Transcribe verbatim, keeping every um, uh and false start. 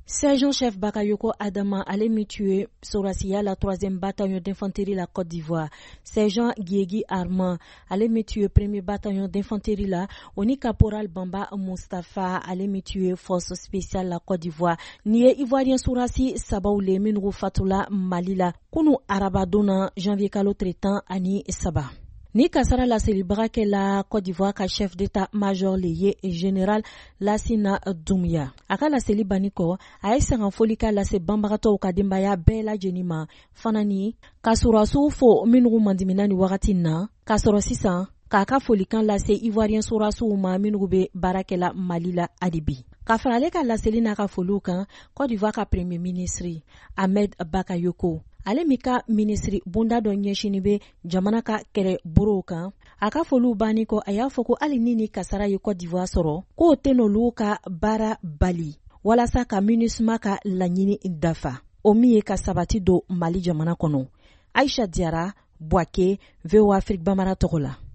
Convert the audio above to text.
Sergent-chef Bakayoko Adama allait me tuer Sorasiya, la troisième bataillon d'infanterie la Côte d'Ivoire. Sergent Guiegi Armand allait me tuer premier bataillon d'infanterie la. Oni caporal Bamba Mustafa allait me tuer force spéciale la Côte d'Ivoire. Niye Ivoirien Sorasi Sabaoule Minrou Fatula Malila. Kunu Arabadona janvier kalo traitant ani Saba. Ni kasara la célébra que la Côte d'Ivoire ka chef d'état-major lié général Lassina Doumbia. Aka la célébani ko a esengan folika la se bambarato ka dembaya bela jenima fanani kasurasu fo minru mandimina ni wakati na kasoro sisan kaka folikan la se ivoirien surasu ma minru be barakela malila adibi. Kafrale ka la selina ka folukan Côte d'Ivoire ka premier ministre Ahmed Bakayoko. Ale mika ministri bunda do ɲɛsini be jamana ka kɛrɛ borow kan a ka foliw banni kɔ a y'a fɔ ko hali ni ni kasara ye Côte d'Ivoire sɔrɔ k'o tɛ n'olu ka baara bali walasa ka MINUSMA ka laɲini dafa o min ye ka sabati don Mali jamana kɔnɔ. Aisha Diarra, Bouaké, V O A Afrique Bambara tɔgɔ la.